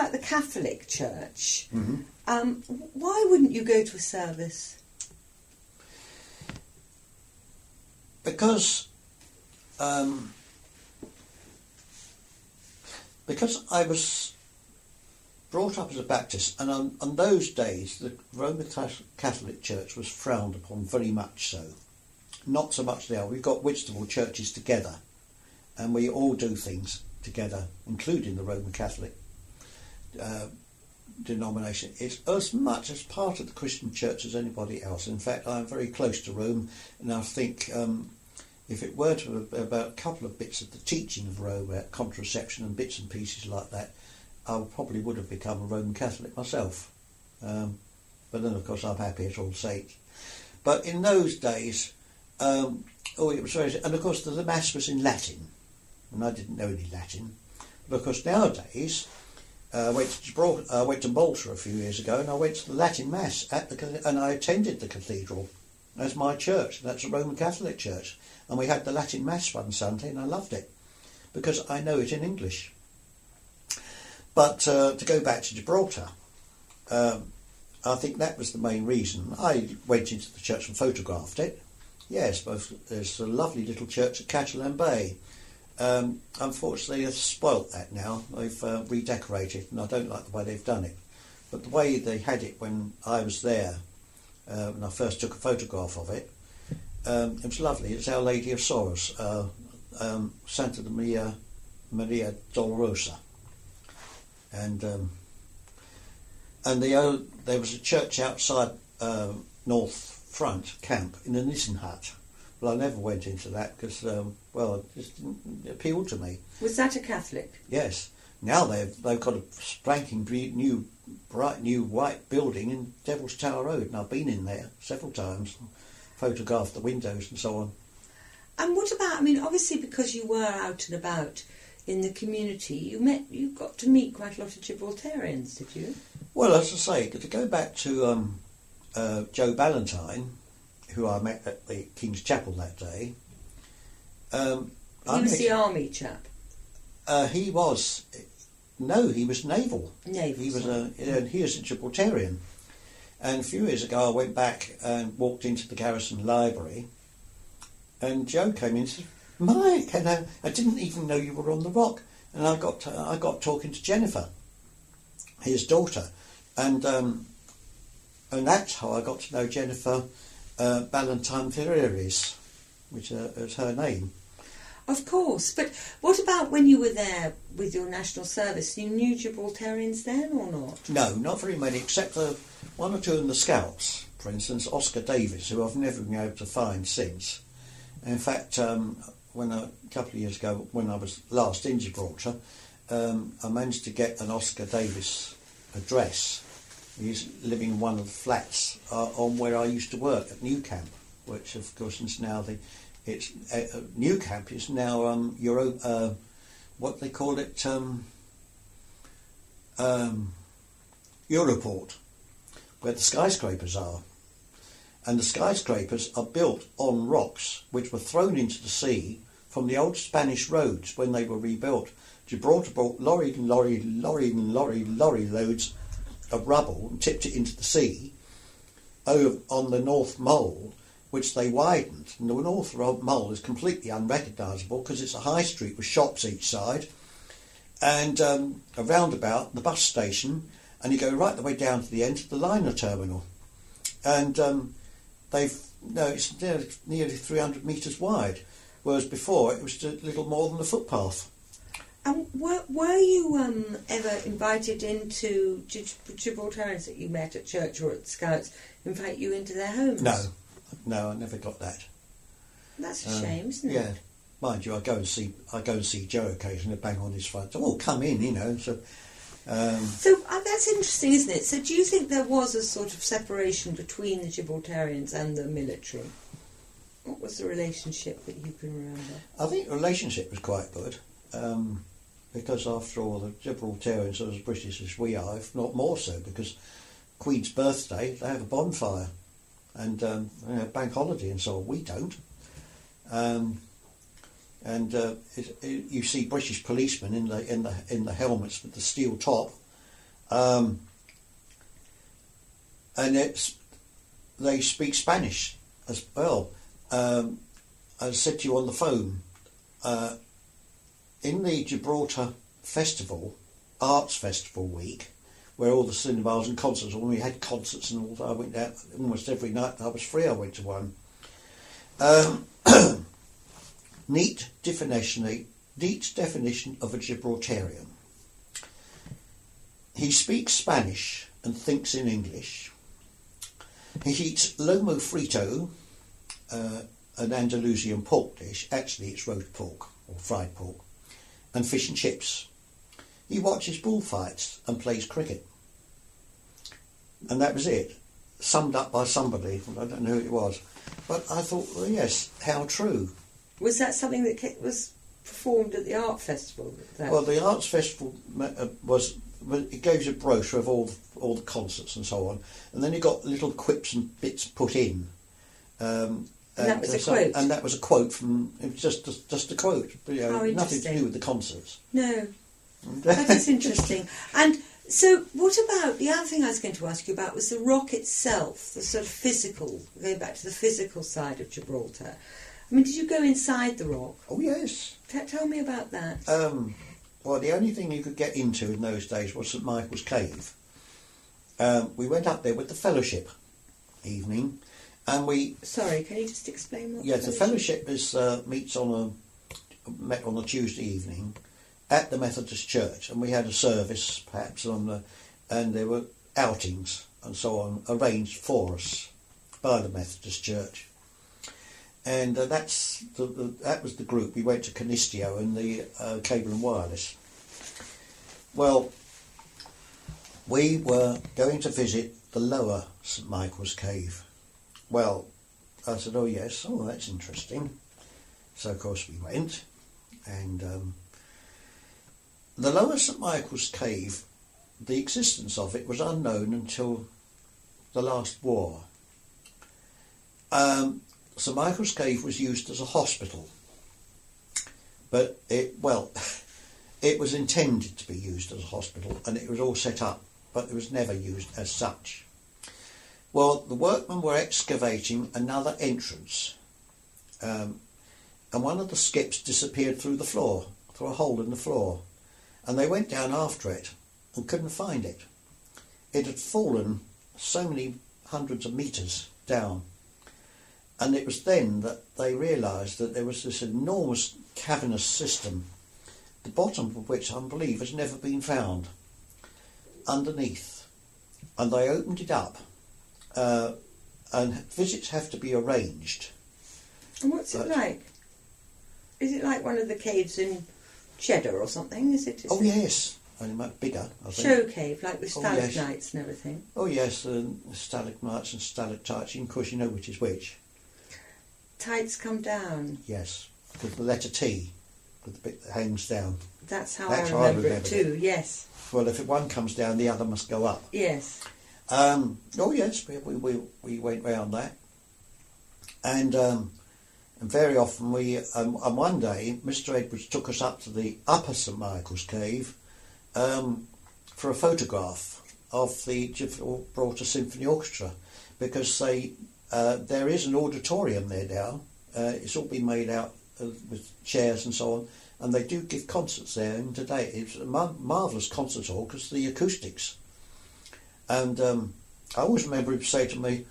about the Catholic Church? Mm-hmm. Why wouldn't you go to a service? Because I was brought up as a Baptist, and on those days the Roman Catholic Church was frowned upon very much so. Not so much now. We've got Whitstable churches together, and we all do things together, including the Roman Catholic denomination. It's as much as part of the Christian church as anybody else. In fact, I'm very close to Rome, and I think if it were to about a couple of bits of the teaching of Rome, about contraception and bits and pieces like that, I probably would have become a Roman Catholic myself. But then, of course, I'm happy at All Saints. But in those days, it was very... And, of course, the Mass was in Latin, and I didn't know any Latin. But, of course, nowadays, I went to Malta a few years ago, and I went to the Latin Mass, and I attended the cathedral as my church. That's a Roman Catholic church. And we had the Latin Mass one Sunday, and I loved it, because I know it in English. But to go back to Gibraltar, I think that was the main reason. I went into the church and photographed it. Yes, there's a lovely little church at Catalan Bay. Unfortunately, they've spoilt that now. They've redecorated, and I don't like the way they've done it. But the way they had it when I was there, when I first took a photograph of it, it was lovely. It's Our Lady of Sorrows, Santa Maria Dolorosa. And there was a church outside North Front Camp in a Nissen hut. Well, I never went into that because, it just didn't appeal to me. Was that a Catholic? Yes. Now they've got a spanking new, bright new white building in Devil's Tower Road, and I've been in there several times, photographed the windows and so on. And what about? I mean, obviously, because you were out and about in the community, you got to meet quite a lot of Gibraltarians, did you? Well, as I say, to go back to Joe Ballantyne, who I met at the King's Chapel that day. He was the army chap. He was naval. Naval. He was a Gibraltarian. And a few years ago, I went back and walked into the garrison library, and Joe came in and said, "Mike, and I didn't even know you were on the Rock." And I got talking to Jennifer, his daughter, and that's how I got to know Jennifer Ballantyne Ferreris, which is her name. Of course, but what about when you were there with your national service? You knew Gibraltarians then or not? No, not very many, except for one or two in the Scouts. For instance, Oscar Davis, who I've never been able to find since. In fact, a couple of years ago, when I was last in Gibraltar, I managed to get an Oscar Davis address. He's living in one of the flats on where I used to work at New Camp, which of course is now New Camp is now what they call it, Europort, where the skyscrapers are. And the skyscrapers are built on rocks which were thrown into the sea from the old Spanish roads when they were rebuilt. Gibraltar brought lorry loads of rubble and tipped it into the sea over on the North Mole, which they widened. And the North Mole is completely unrecognisable because it's a high street with shops each side, and a roundabout, the bus station, and you go right the way down to the end of the liner terminal. And it's nearly 300 metres wide, whereas before it was a little more than a footpath. And were you ever invited into Gibraltarians that you met at church or at Scouts, invite you into their homes? No, I never got that. That's a shame, isn't it? Yeah, mind you, I go and see Joe occasionally, bang on his front door. Oh, come in, you know. So that's interesting, isn't it? So do you think there was a sort of separation between the Gibraltarians and the military? What was the relationship that you can remember? I think the relationship was quite good. Because after all, the Gibraltarians are as British as we are, if not more so, because Queen's birthday, they have a bonfire and bank holiday and so on. We don't. You see British policemen in the helmets with the steel top, And they speak Spanish as well. I said to you on the phone, in the Gibraltar Festival, Arts Festival week, where all the cinemas and concerts, when we had concerts and all that, I went out almost every night I was free, I went to one. Neat definition of a Gibraltarian. He speaks Spanish and thinks in English. He eats lomo frito, an Andalusian pork dish. Actually, it's roast pork or fried pork, and fish and chips. He watches bullfights and plays cricket. And that was it. Summed up by somebody. I don't know who it was. But I thought, well, yes, how true. Was that something that was performed at the art festival? Well, the arts festival it gave you a brochure of all the concerts and so on, and then you got little quips and bits put in. And that was a quote. And that was a quote from just a quote. But, nothing to do with the concerts. No, that is interesting. And so, what about the other thing I was going to ask you about was the rock itself, the sort of physical, going back to the physical side of Gibraltar. I mean, did you go inside the rock? Oh yes. Tell me about that. Well, the only thing you could get into in those days was St Michael's Cave. We went up there with the fellowship evening, and we... Sorry, can you just explain what... Yeah, the fellowship is met on a Tuesday evening at the Methodist Church, and we had a service perhaps and there were outings and so on arranged for us by the Methodist Church. And that was the group. We went to Canisteo and the Cable and Wireless. Well, we were going to visit the lower St Michael's Cave. Well, I said, oh yes, that's interesting. So of course we went, and the lower St Michael's Cave, the existence of it was unknown until the last war. St Michael's Cave was used as a hospital, but it was intended to be used as a hospital, and it was all set up, but it was never used as such. Well, the workmen were excavating another entrance, and one of the skips disappeared through a hole in the floor, and they went down after it and couldn't find it. It had fallen so many hundreds of metres down. And it was then that they realised that there was this enormous cavernous system, the bottom of which I believe has never been found, underneath. And they opened it up, and visits have to be arranged. And what's it like? Is it like one of the caves in Cheddar or something? Is it? Yes, only much bigger, I think. Show cave, like with stalagmites and everything. Oh yes, stalagmites and stalactites, of course you know which is which. Tides come down. Yes, because the letter T, with the bit that hangs down. That's how I remember it too. Yes. Well, if one comes down, the other must go up. Yes. Oh yes, we went round that, and very often and one day Mr Edwards took us up to the upper St Michael's Cave for a photograph of the Gibraltar Symphony Orchestra, because there is an auditorium there now. It's all been made out with chairs and so on, and they do give concerts there. And today it's a marvellous concert hall because of the acoustics. And I always remember him say to me,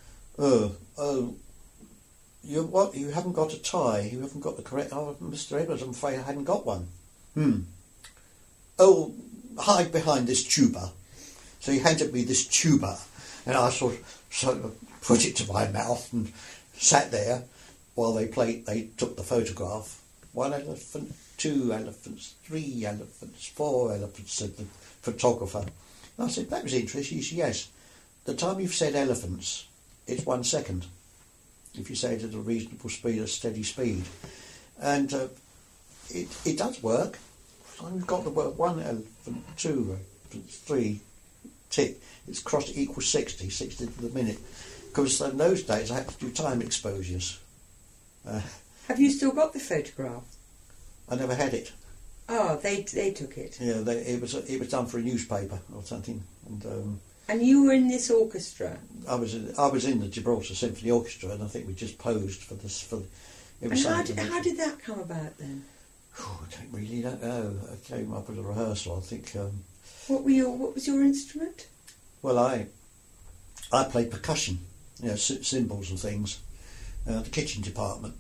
you haven't got a tie, you haven't got the correct... Oh, Mr Edwards, I'm afraid I hadn't got one. Oh, hide behind this tuba. So he handed me this tuba, and I sort of put it to my mouth and sat there while they took the photograph. 1 elephant, 2 elephants, 3 elephants, 4 elephants, said the photographer. And I said, that was interesting. He said, yes, the time you've said elephants, it's 1 second. If you say it at a reasonable speed, a steady speed. And it does work. I've got the word 1 elephant, 2 elephants, 3, tick. It's crossed equals 60 to the minute. Because in those days I had to do time exposures. Have you still got the photograph? I never had it. Oh, they took it. Yeah, it was done for a newspaper or something, and you were in this orchestra. I was in the Gibraltar Symphony Orchestra, and I think we just posed for this. It was and how did that come about then? I don't know. I came up with a rehearsal. I think. What was your instrument? Well, I played percussion, cymbals and things. The kitchen department.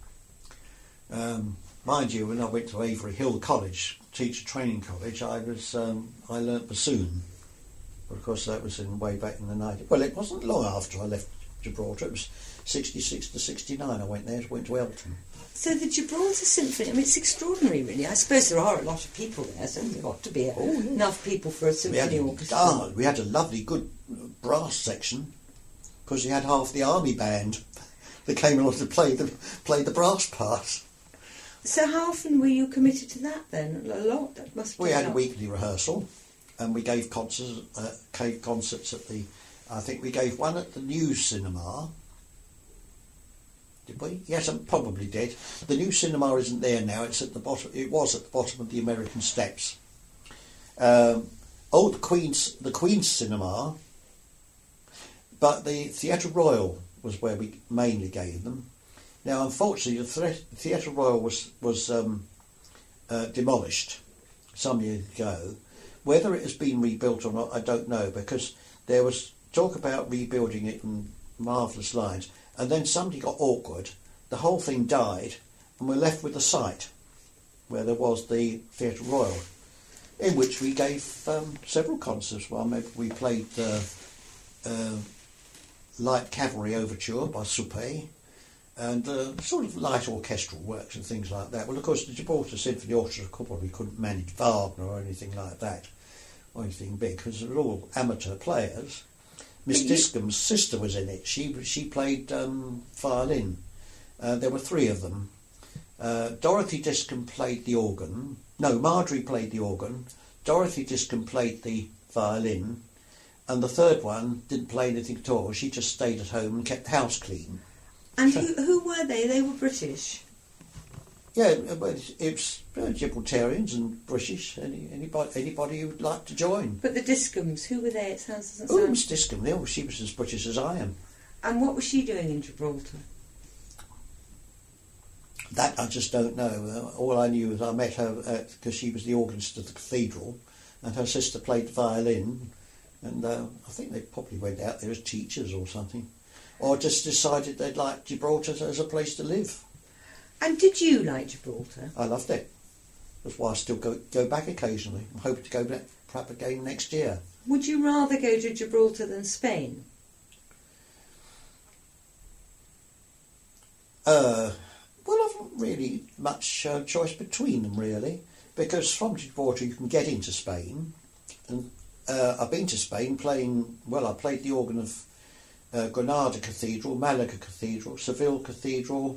Mind you, when I went to Avery Hill College, teacher training college, I learnt bassoon. But of course, that was way back in the 90s. Well, it wasn't long after I left Gibraltar. It was 66 to 69. I went to Elton. So the Gibraltar Symphony, it's extraordinary, really. I suppose there are a lot of people there, so there's got to be enough people for a symphony orchestra. We had a lovely, good brass section, because we had half the army band that came along to play the brass part. So how often were you committed to that then? A lot. That must. We had a weekly rehearsal, and we gave concerts. At the. I think we gave one at the New Cinema. Did we? Yes, I probably did. The New Cinema isn't there now. It's at the bottom. It was at the bottom of the American Steps. The Queen's Cinema. But the Theatre Royal was where we mainly gave them. Now, unfortunately, the Theatre Royal was demolished some years ago. Whether it has been rebuilt or not, I don't know, because there was talk about rebuilding it in marvellous lines, and then somebody got awkward, the whole thing died, and we're left with the site where there was the Theatre Royal, in which we gave several concerts. Well, maybe we played Light Cavalry Overture by Suppé, and sort of light orchestral works and things like that. Well, of course, the Gibraltar Symphony Orchestra probably couldn't manage Wagner or anything like that, or anything big, because they're all amateur players. Miss Discom's sister was in it. She played violin. There were three of them. Dorothy Discom played the organ. No, Marjorie played the organ. Dorothy Discom played the violin. And the third one didn't play anything at all. She just stayed at home and kept the house clean. And who were they? They were British? Yeah, it's Gibraltarians and British. Anybody who would like to join. But the Discoms, who were they? It doesn't sound... Miss Discom, she was as British as I am. And what was she doing in Gibraltar? That I just don't know. All I knew is I met her because she was the organist of the cathedral, and her sister played the violin, and I think they probably went out there as teachers or something, or just decided they'd like Gibraltar as a place to live. And did you like Gibraltar? I loved it. That's why I still go back occasionally. I'm hoping to go back perhaps again next year. Would you rather go to Gibraltar than Spain? Well, I've not really much choice between them, really, because from Gibraltar you can get into Spain, and I've been to Spain playing. Well, I played the organ of Granada Cathedral, Malaga Cathedral, Seville Cathedral,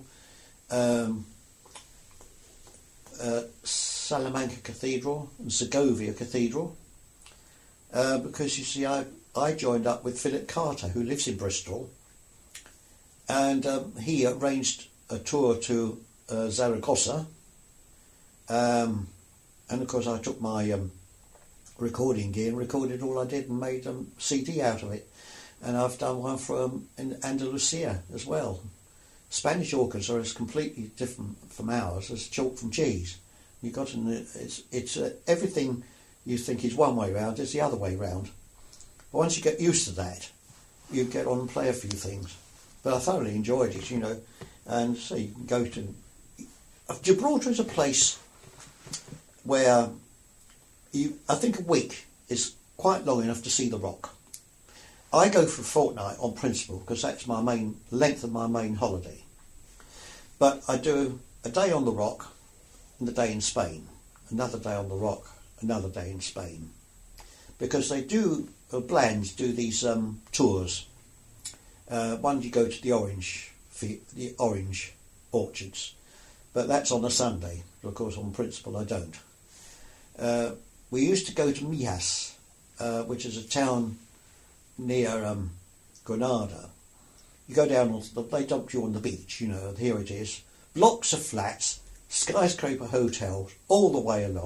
Salamanca Cathedral, and Segovia Cathedral, because you see, I joined up with Philip Carter, who lives in Bristol, and he arranged a tour to Zaragoza, and of course I took my recording gear and recorded all I did and made a CD out of it, and I've done one from in Andalusia as well. Spanish orchestra is completely different from ours. It's chalk from cheese. You got it's everything you think is one way round is the other way round. But once you get used to that, you get on and play a few things. But I thoroughly enjoyed it, you know. And so you can go to... Gibraltar is a place where I think a week is quite long enough to see the rock. I go for a fortnight on principle because that's my main length of my main holiday. But I do a day on the rock and a day in Spain, another day on the rock, another day in Spain. Because they do, Blands do these tours. One you go to the orange orchards, but that's on a Sunday. Of course, on principle, I don't. We used to go to Mijas, which is a town near Granada. You go down, they dump you on the beach, you know, here it is. Blocks of flats, skyscraper hotels, all the way along.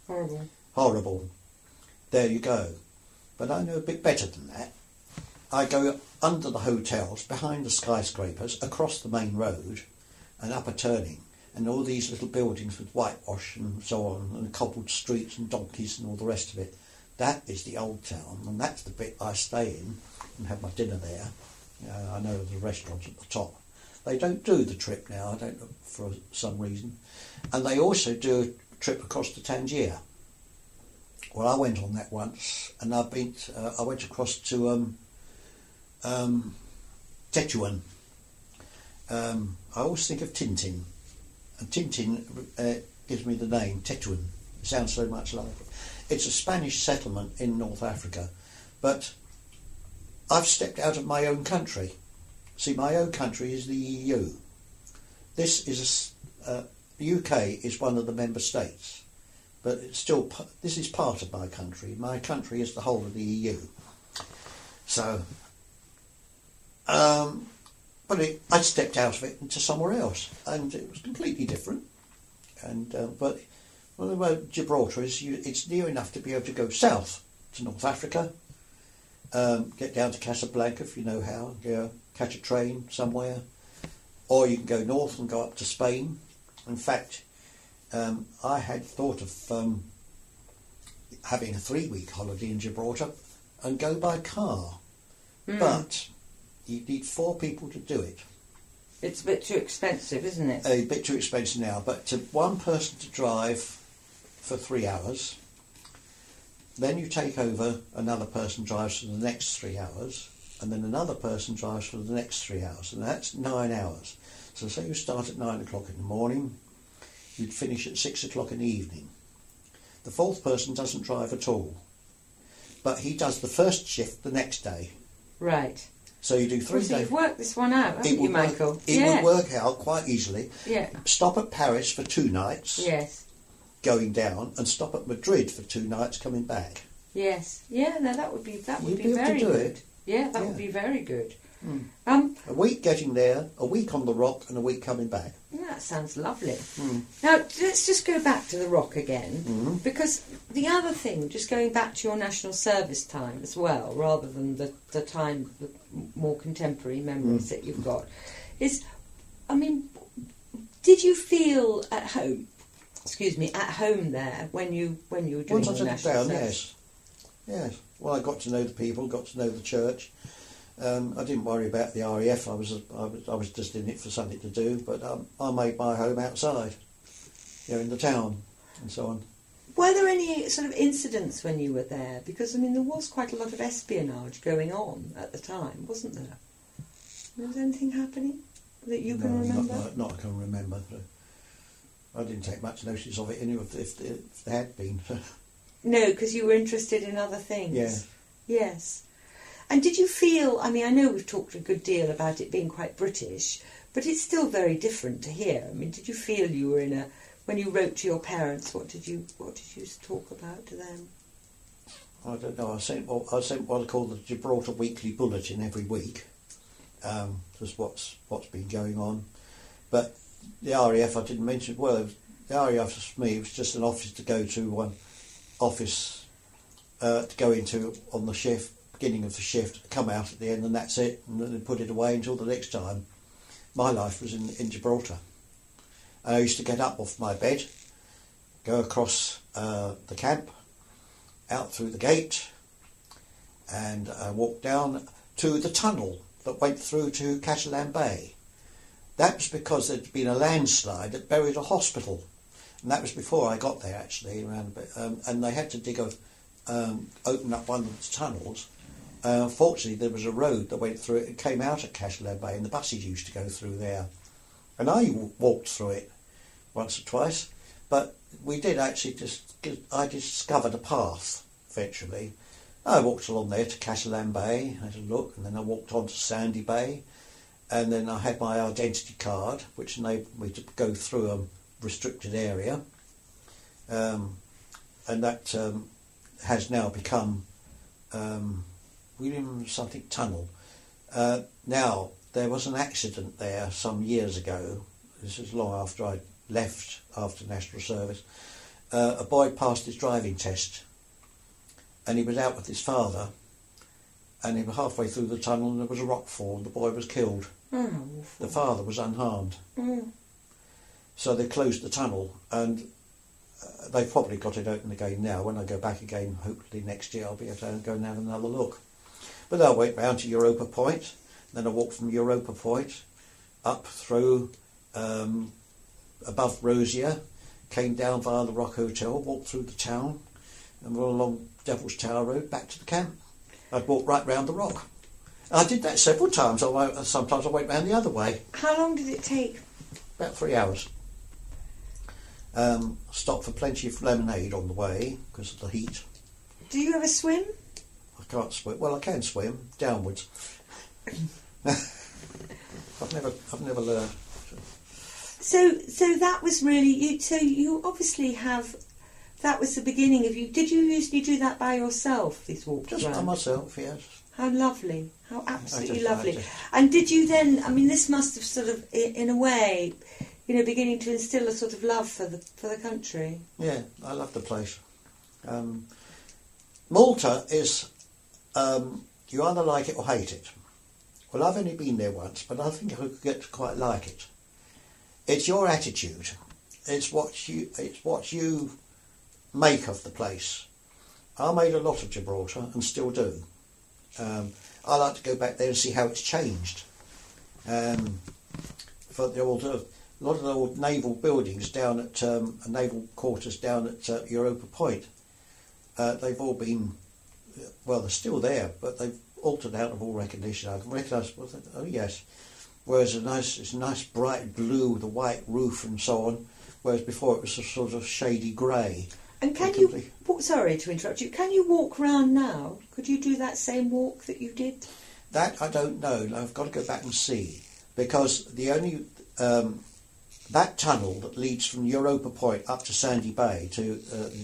Horrible. Horrible. There you go. But I know a bit better than that. I go under the hotels, behind the skyscrapers, across the main road, and up a turning, and all these little buildings with whitewash and so on, and cobbled streets and donkeys and all the rest of it. That is the old town, and that's the bit I stay in and have my dinner there. I know the restaurants at the top. They don't do the trip now, I don't know, for some reason. And they also do a trip across to Tangier. Well, I went on that once, and I went across to Tetuan. I always think of Tintin, and Tintin gives me the name Tetuan. It sounds so much like it. It's a Spanish settlement in North Africa, but I've stepped out of my own country. See, my own country is the EU. This is the UK is one of the member states, but it's still this is part of my country. My country is the whole of the EU. So, but I stepped out of it into somewhere else, and it was completely different. And but well, about Gibraltar is it's near enough to be able to go south to North Africa, get down to Casablanca if you know how, catch a train somewhere, or you can go north and go up to Spain. In fact, I had thought of having a 3-week holiday in Gibraltar and go by car, but you need 4 people to do it. It's a bit too expensive, isn't it? A bit too expensive now, but to one person to drive for 3 hours, then you take over, another person drives for the next 3 hours, and then another person drives for the next 3 hours, and that's 9 hours. So say you start at 9 o'clock in the morning, you'd finish at 6 o'clock in the evening. The 4th person doesn't drive at all, but he does the first shift the next day. Right. So you do 3 days. So you've worked this one out, haven't you, Michael? It would work out quite easily. Yeah. Stop at Paris for 2 nights. Yes. Going down, and stop at Madrid for 2 nights coming back. Yes. Yeah. No, that would be You'd be very good. It. Yeah, that would be very good. A week getting there, a week on the Rock, and a week coming back. That sounds lovely. Now, let's just go back to the Rock again, because the other thing, just going back to your national service time as well, rather than the time, the more contemporary memories that you've got, is, I mean, did you feel at home? Excuse me, at home there when you were doing Once your I took it national down, service? yes. Well, I got to know the people, got to know the church. I didn't worry about the RAF. I was just in it for something to do. But I made my home outside, in the town and so on. Were there any sort of incidents when you were there? Because I mean, there was quite a lot of espionage going on at the time, wasn't there? Was anything happening that you can remember? Not I can remember. I didn't take much notice of it anyway, if there had been. No, because you were interested in other things. Yeah. Yes. And did you feel, I mean, I know we've talked a good deal about it being quite British, but it's still very different to here. I mean, did you feel you were when you wrote to your parents, what did you talk about to them? I don't know. I sent what I call the Gibraltar Weekly Bulletin every week. Just what's been going on. But the RAF I didn't mention. Well, the RAF for me was just an office to go to, one office to go into on the shift, beginning of the shift, come out at the end, and that's it, and then put it away until the next time. My life was in Gibraltar. And I used to get up off my bed, go across the camp, out through the gate, and walk down to the tunnel that went through to Catalan Bay. That was because there'd been a landslide that buried a hospital, and that was before I got there actually. Around a bit, and they had to open up one of the tunnels. Fortunately, there was a road that went through it and came out at Catalan Bay, and the buses used to go through there. And I walked through it once or twice, but we did actually I discovered a path eventually. I walked along there to Catalan Bay, had a look, and then I walked on to Sandy Bay, and then I had my identity card, which enabled me to go through a restricted area, and that has now become William something Tunnel. Now, there was an accident there some years ago. This was long after I left after national service, a boy passed his driving test, and he was out with his father, and he was halfway through the tunnel and there was a rock fall and the boy was killed. Oh, the father was unharmed. So they closed the tunnel, and they've probably got it open again now. When I go back again, hopefully next year, I'll be able to go and have another look. But I went round to Europa Point, then I walked from Europa Point up through above Rosier, came down via the Rock Hotel, walked through the town, and went along Devil's Tower Road back to the camp. I'd walk right round the rock. I did that several times. Sometimes I went round the other way. How long did it take? About 3 hours. Stopped for plenty of lemonade on the way because of the heat. Do you ever swim? I can't swim. Well, I can swim downwards. I've never learned. So that was really you. So you obviously have. That was the beginning of you. Did you usually do that by yourself? These walks Just around? by myself, yes. How lovely! How absolutely lovely! I just- And did you then? I mean, this must have sort of, in a way, beginning to instill a sort of love for the country. Yeah, I love the place. Malta is you either like it or hate it. Well, I've only been there once, but I think I could get to quite like it. It's your attitude. It's what you make of the place. I made a lot of Gibraltar and still do. I like to go back there and see how it's changed. For a lot of the old naval buildings down at naval quarters down at Europa Point, they've all been, well, they're still there, but they've altered out of all recognition. I can recognise, oh yes. Whereas it's a nice bright blue with a white roof and so on, whereas before it was a sort of shady grey. And can you? Sorry to interrupt you. Can you walk round now? Could you do that same walk that you did? That I don't know. I've got to go back and see, because the only that tunnel that leads from Europa Point up to Sandy Bay to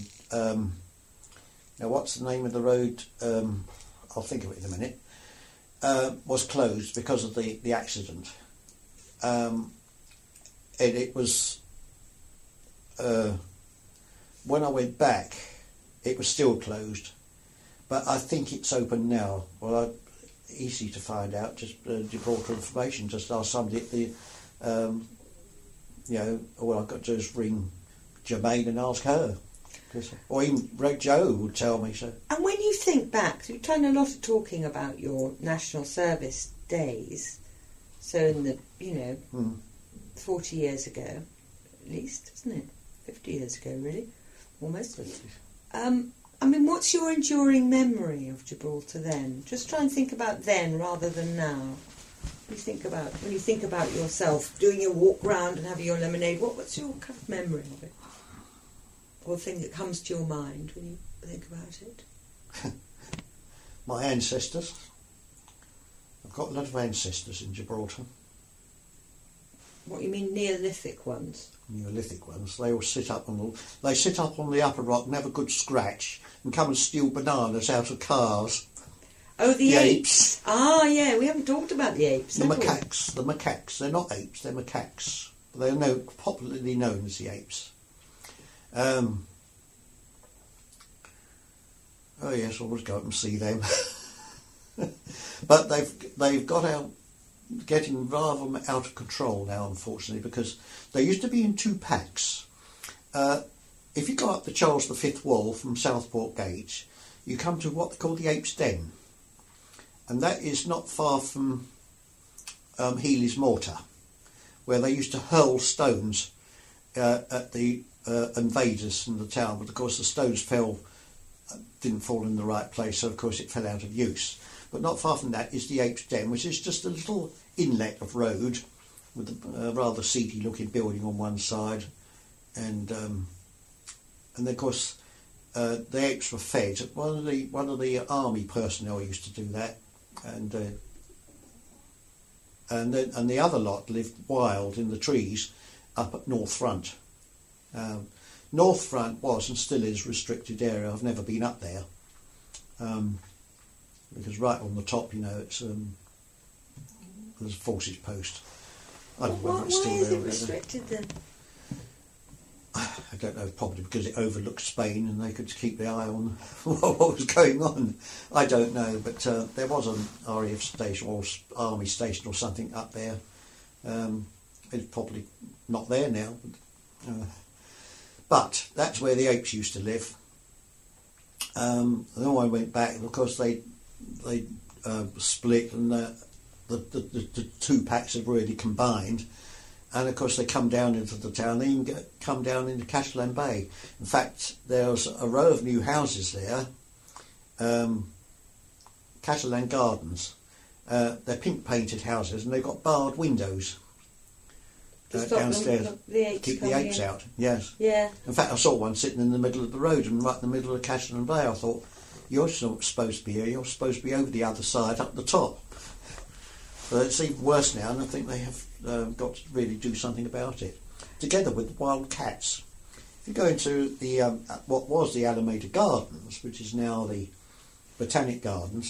now what's the name of the road? I'll think of it in a minute. Was closed because of the accident. It was. When I went back, it was still closed, but I think it's open now. Well, easy to find out. Just Gibraltar information. Just ask somebody at the, all I've got to do is ring Jermaine and ask her, or even Joe would tell me. So. And when you think back, you've done a lot of talking about your national service days. So in the 40 years ago, at least, isn't it? 50 years ago, really. Almost. I mean, what's your enduring memory of Gibraltar then? Just try and think about then rather than now. When you think about yourself doing your walk round and having your lemonade, what's your kind of memory of it? Or the thing that comes to your mind when you think about it? My ancestors. I've got a lot of ancestors in Gibraltar. What, you mean Neolithic ones? Neolithic ones. They all sit up on the upper rock and have a good scratch and come and steal bananas out of cars. Oh, the apes. Ah, yeah, we haven't talked about the apes. The macaques. They're not apes, they're macaques. They're popularly known as the apes. Oh yes, I always go up and see them. But they've got out, getting rather out of control now, unfortunately, because they used to be in 2 packs. If you go up the Charles V wall from Southport Gate, you come to what they call the Apes' Den, and that is not far from Healy's Mortar, where they used to hurl stones at the invaders in the town, but of course the stones didn't fall in the right place, so of course it fell out of use. But not far from that is the Apes' Den, which is just a little inlet of road with a rather seedy looking building on one side, and of course the apes were fed. One of the army personnel used to do that, and the other lot lived wild in the trees up at North Front. North Front was and still is restricted area. I've never been up there. Because right on the top, it's there's a forces post. I don't know whether it's still why there. Is it restricted then? I don't know, probably because it overlooked Spain and they could keep their eye on what was going on. I don't know, but there was an RAF station or army station or something up there. It's probably not there now. But that's where the apes used to live. Then I went back, and of course they split, and the two packs have really combined. And of course they come down into the town. They even come down into Catalan Bay. In fact, there's a row of new houses there, Catalan Gardens. They're pink painted houses, and they've got barred windows downstairs to keep the apes out. Yes. Yeah. In fact, I saw one sitting in the middle of the road and right in the middle of Catalan Bay. I thought, you're not supposed to be here. You're supposed to be over the other side, up the top. But it's even worse now, and I think they have got to really do something about it. Together with wild cats. If you go into the what was the Alameda Gardens, which is now the Botanic Gardens,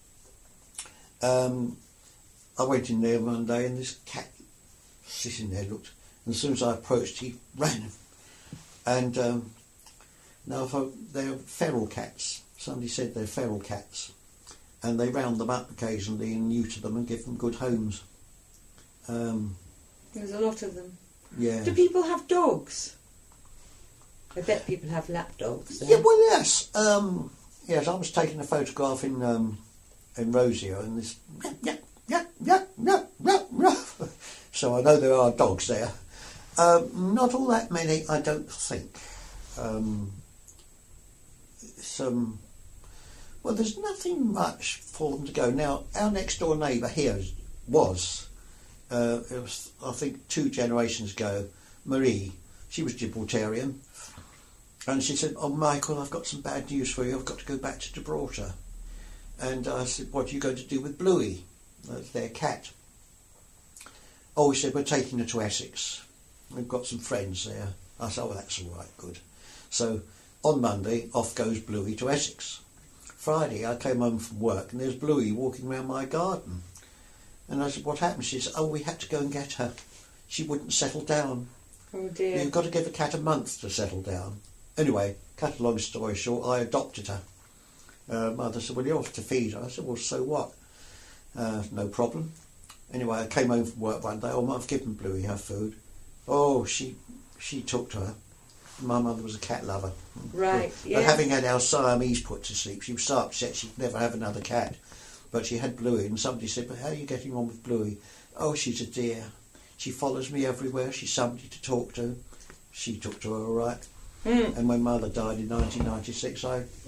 I went in there one day and this cat sitting there looked, and as soon as I approached, he ran. And now they're feral cats. Somebody said they're feral cats. And they round them up occasionally and neuter them and give them good homes. There's a lot of them. Yeah. Do people have dogs? I bet people have lap dogs. Yeah, well, yes. Yes, I was taking a photograph in Rosia, and this... So I know there are dogs there. Not all that many, I don't think. Well, there's nothing much for them to go. Now, our next door neighbour here was, it was, I think 2 generations ago, Marie. She was Gibraltarian. And she said, oh, Michael, I've got some bad news for you. I've got to go back to Gibraltar. And I said, what are you going to do with Bluey? That's their cat. Oh, he said, we're taking her to Essex. We've got some friends there. I said, oh, that's all right, good. So on Monday, off goes Bluey to Essex. Friday, I came home from work and there's Bluey walking around my garden. And I said, what happened? She said, oh, we had to go and get her. She wouldn't settle down. Oh dear. You've got to give a cat a month to settle down. Anyway, cut a long story short, I adopted her. Mother said, well, you're off to feed her. I said, well, so what? No problem. Anyway, I came home from work one day. Oh, I've given Bluey her food. Oh, she took to her. My mother was a cat lover. Right, yeah. But having had our Siamese put to sleep, she was so upset she'd never have another cat. But she had Bluey, and somebody said, but how are you getting on with Bluey? Oh, she's a dear. She follows me everywhere. She's somebody to talk to. She took to her all right. Mm. And when Mother died in 1996,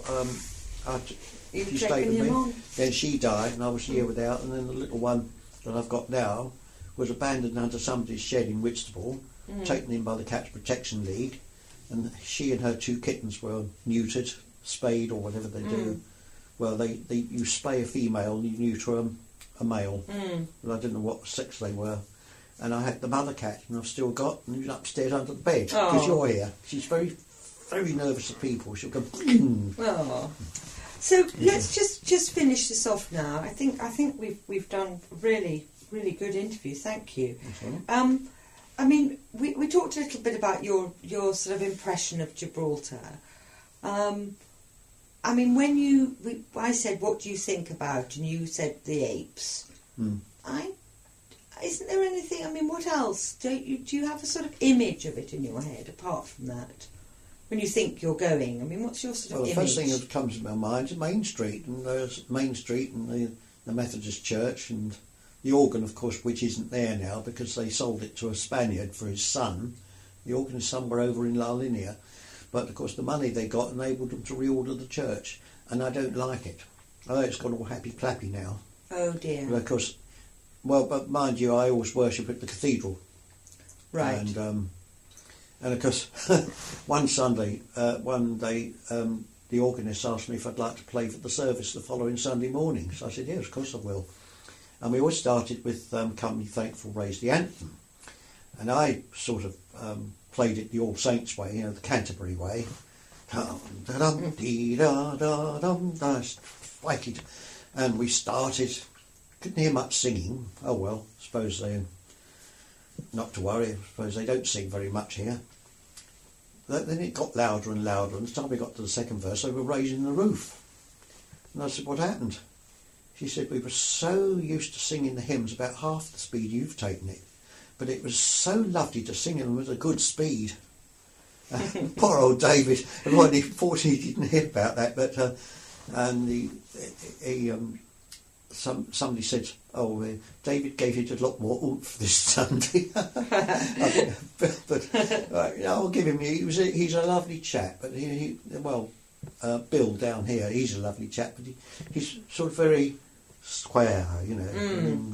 she stayed with me. On. Then she died, and I was a year without. And then the little one that I've got now was abandoned under somebody's shed in Whitstable, taken in by the Cats Protection League. And she and her 2 kittens were neutered, spayed, or whatever they do. Well, you spay a female and you neuter a male. But I didn't know what sex they were. And I had the mother cat, and I've still got, and who's upstairs under the bed, because you're here. She's very, very nervous of people. She'll go... Oh. So let's just finish this off now. I think we've done a really, really good interview. Thank you. Okay. I mean, we talked a little bit about your sort of impression of Gibraltar. I mean, I said, what do you think about? And you said the apes. Isn't there anything, I mean, what else? Do you have a sort of image of it in your head, apart from that? When you think you're going, I mean, what's your sort of image? Well, the first thing that comes to my mind is Main Street, and there's Main Street and the Methodist Church, and the organ, of course, which isn't there now because they sold it to a Spaniard for his son. The organ is somewhere over in La Linea. But, of course, the money they got enabled them to reorder the church. And I don't like it. I know it's got all happy-clappy now. Oh, dear. Because, well, but mind you, I always worship at the cathedral. Right. And of course, one day, the organist asked me if I'd like to play for the service the following Sunday morning. So I said, yes, of course I will. And we always started with Company Thankful Raise the Anthem. And I sort of played it the All Saints way, the Canterbury way. And we started, couldn't hear much singing. Oh well, suppose not to worry, I suppose they don't sing very much here. then it got louder and louder, and the time we got to the second verse, they were raising the roof. And I said, what happened? She said, we were so used to singing the hymns about half the speed you've taken it, but it was so lovely to sing them at a good speed. Poor old David. Fortunately, he didn't hear about that, but and somebody said, David gave it a lot more oomph this Sunday. but I'll give him. He's a lovely chap, but Bill down here, he's a lovely chap, but he's sort of very square, you know.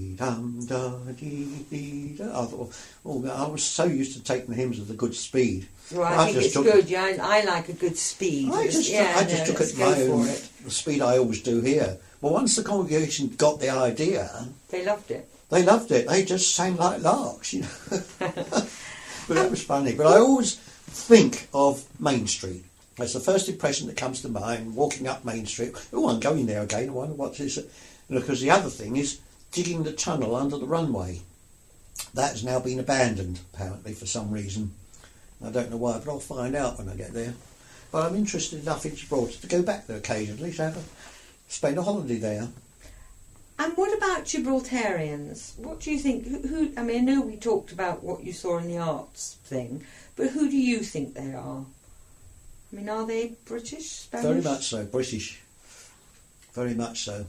I thought, I was so used to taking the hymns at a good speed. Well, I think it's good. Yeah, I like a good speed. I just took it my own the speed I always do here. Well, once the congregation got the idea, they loved it. They just sang like larks, you know. But that was funny. But I always think of Main Street. That's the first impression that comes to mind. Walking up Main Street. Oh, I'm going there again. I wonder what is it. Because the other thing is digging the tunnel under the runway. That has now been abandoned, apparently, for some reason. I don't know why, but I'll find out when I get there. But I'm interested enough in Gibraltar to go back there occasionally, to spend a holiday there. And what about Gibraltarians? What do you think? I know we talked about what you saw in the arts thing, but who do you think they are? I mean, are they British, Spanish? Very much so, British. Very much so.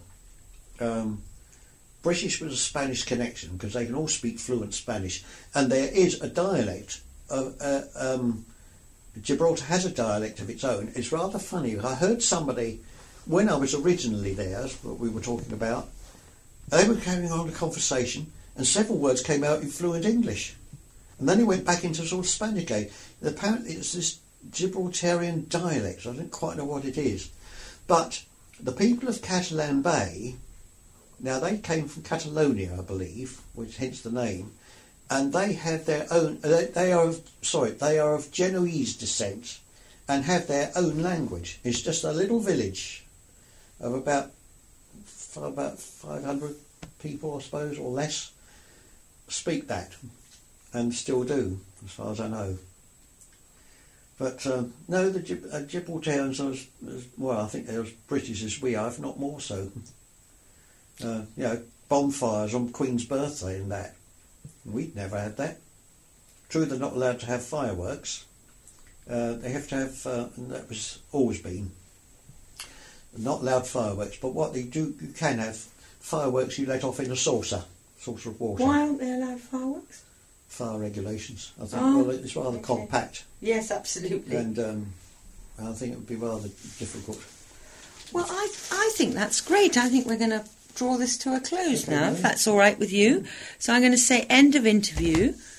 British with a Spanish connection, because they can all speak fluent Spanish, and there is a dialect. Gibraltar has a dialect of its own. It's rather funny. I heard somebody, when I was originally there, that's what we were talking about, they were carrying on a conversation, and several words came out in fluent English. And then it went back into sort of Spanish again. Apparently it's this Gibraltarian dialect. I don't quite know what it is. But the people of Catalan Bay, now they came from Catalonia, I believe, which hence the name, and they have their own. They are of Genoese descent, and have their own language. It's just a little village of about 500 people, I suppose, or less, speak that, and still do, as far as I know. But no, the Gibraltarians are as well. I think they're as British as we are, if not more so. Bonfires on Queen's birthday and that. We'd never had that. True, they're not allowed to have fireworks. They have to have, and that was always been, not allowed fireworks. But what they do, you can have fireworks you let off in a saucer of water. Why aren't they allowed fireworks? Fire regulations. I think it's rather compact. Yes, absolutely. And I think it would be rather difficult. Well, I think that's great. I think we're going to draw this to a close now, if that's all right with you. So I'm going to say end of interview.